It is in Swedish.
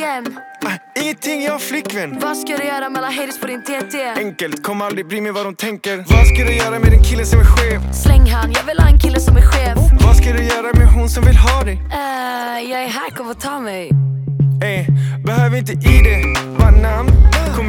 vem? Ingenting, jag har flickvän. Vad ska du göra med alla haters på din TT? Enkelt, kommer aldrig bry mig vad de tänker. Vad ska du göra med en kille som är skev? Släng han, jag vill ha en kille som är chef. Vad ska du göra med hon som vill ha dig? Jag är här, kom och ta mig. Behöver inte ID, bara namn. Kommer